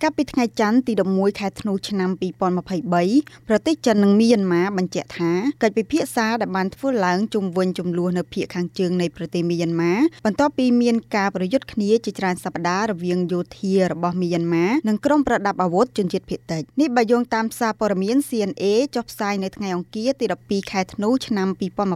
កាលពីថ្ងៃច័ន្ទទី11ខែធ្នូឆ្នាំ2023ប្រទេសចិននិងមីយ៉ាន់ម៉ាបញ្ជាក់ថាកិច្ចពិភាក្សាដែលបានធ្វើឡើងជុំវិញចំនួននៅភាគខាងជើងនៃប្រទេសមីយ៉ាន់ម៉ាបន្ទាប់ពីមានការប្រយុទ្ធគ្នាជាច្រើនសប្តាហ៍រវាងយោធារបស់មីយ៉ាន់ម៉ានិងក្រុមប្រដាប់អាវុធជនជាតិភាគតិចនេះបើយោងតាមសារព័ត៌មាន CNA ចុះផ្សាយនៅថ្ងៃអង្គារទី12ខែធ្នូឆ្នាំ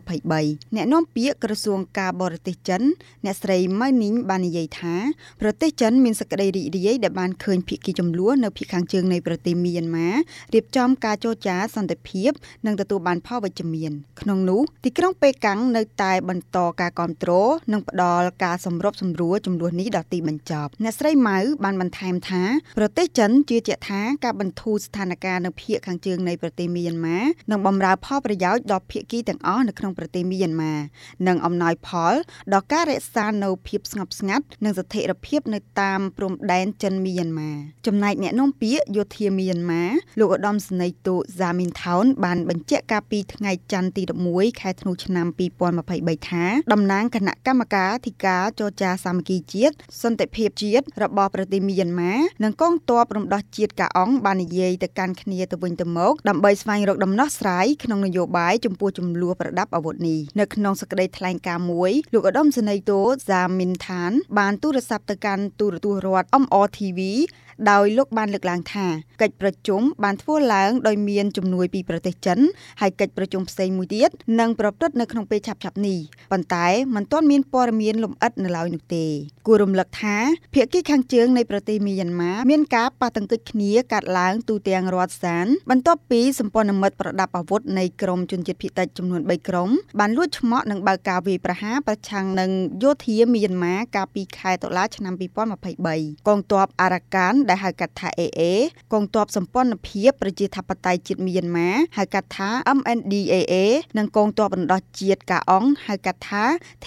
2023អ្នកនាំពាក្យក្រសួងការបរទេសចិនអ្នកស្រីម៉ៅនីងបាននិយាយថាប្រទេសចិនមានសេចក្តីរីករាយដែលបានឃើញភាគីចំនួននៅភាគខាងជើងនៃប្រទេសមីយ៉ាន់ម៉ារៀបចំការចរចាសន្តិភាពនិងទទួលបានផលវិជ្ជមានក្នុងនោះទីក្រុងប៉េកាំងនៅតែបន្តការគាំទ្រនិងផ្ដល់ការសម្របសម្រួលចំនួននេះដល់ទីបញ្ចប់អ្នកស្រីម៉ៅបានបន្ថែមថាប្រទេសចិនជឿជាក់ថាការបន្ធូរស្ថានភាពនៅភាគខាងជើងនៃប្រទេសមីយ៉ាន់ម៉ានឹងបម្រើផលប្រយោជន៍ដល់ភាគីទាំងអស់នៅក្នុងប្រទេសមីយ៉ាន់ម៉ានិងអំណោយផលដល់ការរក្សានូវភាពស្ងប់ស្ងាត់និងស្ថិរភាពនៅតាមព្រំដែនចិនមីយ៉ាន់ម៉ាចំណែកអ្នកនាំពាក្យយោធាមីយ៉ាន់ម៉ាលោកឧត្តមសេនីយ៍តូហ្សាមីនថោនបានបញ្ជាក់កាលពីថ្ងៃច័ន្ទទី11ខែធ្នូឆ្នាំ2023ថាតំណាងគណៈកម្មការធិការចរចាសាមគ្គីជាតិសន្តិភាពជាតិរបស់ប្រទេសមីយ៉ាន់ម៉ានិងកងទ័ពរំដោះជាតិកាអង់បាននិយាយទៅកាន់គ្នាទៅវិញទៅមកដើម្បីស្វែងរកដំណោះស្រាយក្នុងនយោបាយចំពោះចំនួនប្រដាប់អាវុធនេះនៅក្នុងសេចក្តីថ្លែងការណ៍មួយលោកឧត្តមសេនីយ៍តូហ្សាមីនថានបានទូរស័ព្ទទៅកាន់ទូរទស្សន៍រដ្ឋ MRTV ដោយលោកបានលើកឡើងថាកិច្ចប្រជុំបានធ្វើឡើងដោយមានជំនួយពីប្រទេសចិនហើយកិច្ចប្រជុំផ្សេងមួយទៀតនឹងប្រព្រឹត្តនៅក្នុងពេលឆាប់ៗនេះប៉ុន្តែមិនទាន់មានព័ត៌មានលម្អិតនៅឡើយនោះទេគួររំលឹកថាភាគីខាងជើងនៃប្រទេសមីយ៉ាន់ម៉ាមានការប៉ះទង្គិចគ្នាកាត់ឡើងទូទាំងរដ្ឋសានបន្ទាប់ពីសម្ព័ន្ធមិត្តប្រដាប់អាវុធនៃក្រមជនជាតិភាគតិចចំនួន3ក្រុមបានលួចឆ្មក់និងបើកការវាយប្រហារប្រឆាំងនឹងយោធាមីយ៉ាន់ម៉ាកាលពីខែតុលាឆ្នាំ2023កងទ័ពអារ៉ាកានដែលហៅកាត់ថា AA កងទ័ពសម្ព័ន្ធភាពប្រជាធិបតេយ្យជាតិមីយ៉ាន់ម៉ាហៅកាត់ថា MNDAA និងកងទ័ពរំដោះជាតិកាអង់ហៅកាត់ថា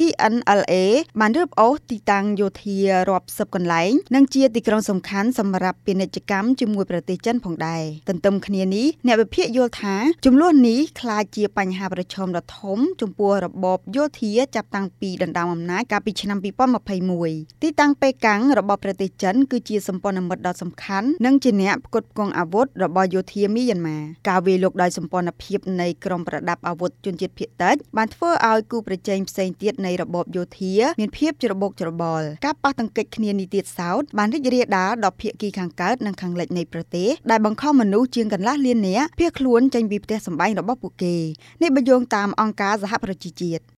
TNLA បានរឹបអូសទីតាំងយោធារាប់សិបកន្លែងនិងជាទីក្រុងសំខាន់សម្រាប់ពាណិជ្ជកម្មជាមួយប្រទេសចិនផងដែរទន្ទឹមគ្នានេះអ្នកវិភាគយល់ថាចំនួននេះក្លាយជាបញ្ហាប្រឈមដ៏ធំចំពោះរបបយោធាចាប់តាំងពីដណ្ដើមអំណាចកាលពីឆ្នាំ2021ទីតាំងប៉េកាំងរបស់ប្រទេសចិនគឺជាសម្ព័ន្ធមិត្តដ៏សំខាន់និងជាអ្នកផ្គត់ផ្គង់អាវុធរបស់យោធាមីយ៉ាន់ម៉ាការវាយលុកដោយសម្ព័ន្ធភាពនៃក្រុមប្រដាប់អាវុធជនជាតិភាគតិចបានធ្វើឲ្យគូប្រជែងផ្សេងទៀតនៃរបបយោធាមានភាពច្របូកច្របល់ការប៉ះទង្គិចគ្នានេះទៀតសោតបានរីករាលដាលដល់ភាគីខាងកើតនិងខាងលិចនៃប្រទេសដែលបង្ខំមនុស្សជាងកន្លះលាននាក់ភៀសខ្លួនចេញពីផ្ទះសម្បែងរបស់ពួកគេនេះបញ្យងតាមអង្គការសហប្រជាជាតិ